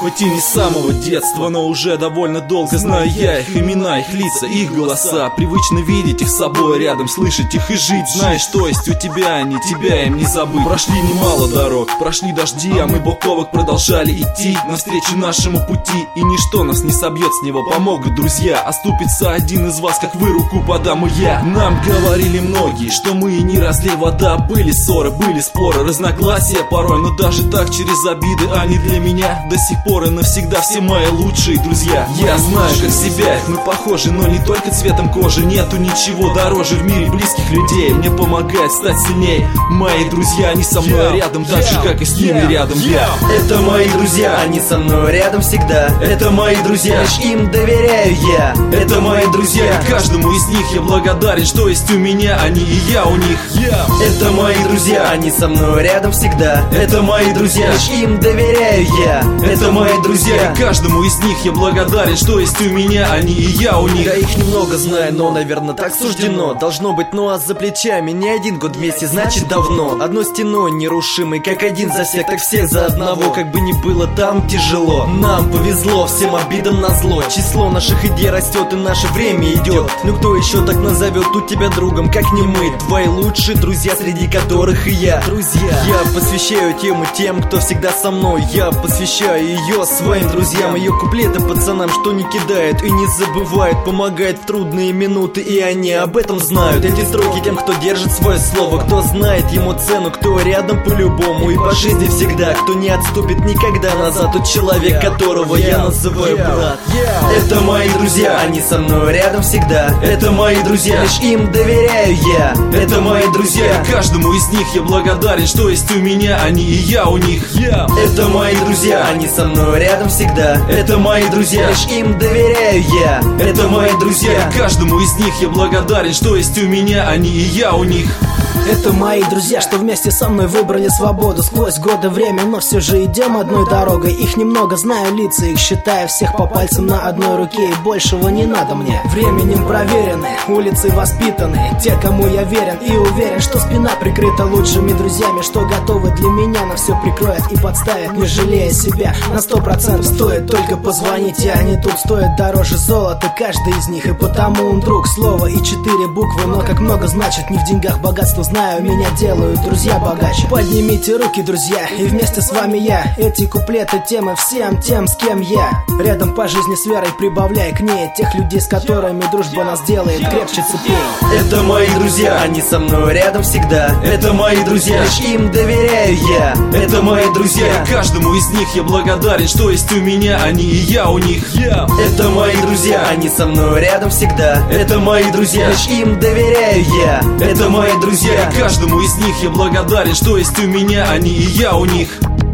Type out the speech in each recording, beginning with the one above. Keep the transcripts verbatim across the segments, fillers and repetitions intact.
Хоть и не с самого детства, но уже довольно долго знаю я их имена, их лица, их голоса. Привычно видеть их с собой рядом, слышать их и жить. Знаешь, что есть у тебя, они тебя им не забыть. Прошли немало дорог, прошли дожди, а мы бок о бок продолжали идти навстречу нашему пути. И ничто нас не собьет с него, помогут друзья. Оступится один из вас, как вы, руку подам и я. Нам говорили многие, что мы и не разлей вода. Были ссоры, были споры, разногласия порой, но даже так через обиды они для меня до сих пор и навсегда все мои лучшие друзья. Я знаю, как себя, мы похожи, но не только цветом кожи. Нету ничего дороже в мире близких людей. Мне помогает стать сильнее мои друзья, они со мной рядом, так же, как и с ними рядом я. Это мои друзья, они со мной рядом всегда. Это мои друзья, лишь им доверяю я. Это мои друзья, каждому из них я благодарен, что есть у меня, они и я у них. Это мои друзья, они со мной рядом всегда. Это мои друзья, лишь им доверяю я. Это мои друзья, каждому из них я благодарен, что есть у меня, они и я у них. Я их немного знаю, но, наверное, так суждено. Должно быть, ну а за плечами не один год вместе, значит давно. Одной стеной нерушимой, как один за всех, так все за одного. Как бы ни было там тяжело, нам повезло, всем обидам назло. Число наших идей растет и наше время идет. Ну кто еще так назовет у тебя другом, как не мы? Твои лучшие друзья, среди которых и я. Друзья, я посвящаю тему тем, кто всегда со мной. Я посвящаю ее своим друзьям, ее куплеты пацанам, что не кидают и не забывают, помогает в трудные минуты, и они об этом знают. Эти строки тем, кто держит свое слово, кто знает ему цену, кто рядом по-любому и по жизни всегда, кто не отступит никогда назад. Тот человек, которого я называю брат. Это мои друзья, они со мной рядом всегда. Это мои друзья, лишь им доверяю я. Это мои друзья, каждому из них я благодарен, что есть у меня, они и я у них. Это мои друзья, они со мной рядом всегда. Это мои друзья, лишь им доверяю я. Это мои друзья, каждому из них я благодарен, что есть у меня, они и я у них. Это мои друзья, что вместе со мной выбрали свободу сквозь годы время, но все же идем одной дорогой. Их немного, знаю лица, их считаю всех по пальцам на одной руке, и большего не надо мне. Временем проверены, улицы воспитаны, те, кому я верен и уверен, что спина прикрыта лучшими друзьями, что готовы для меня на все прикроют и подставят, не жалея себя. На сто процентов стоит только позвонить, и они тут стоят дороже золота, каждый из них, и потому он друг. Слово и четыре буквы, но как много значит, не в деньгах богатство, знаю, меня делают друзья богаче. Поднимите руки, друзья, и вместе с вами я. Эти куплеты темы всем тем, с кем я рядом по жизни с верой, прибавляя к ней тех людей, с которыми дружба нас делает крепче цепей. Это мои друзья, они со мной рядом всегда. Это мои друзья, лишь им доверяю я. Это мои друзья, каждому из них я благодарен, что есть у меня, они и я у них. Это мои друзья, они со мной рядом всегда. Это мои друзья, лишь им доверяю я. Это мои друзья, каждому из них я благодарен, что есть у меня, они и я у них.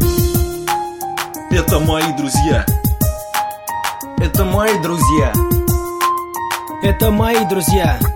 Это мои друзья. Это мои друзья. Это мои друзья.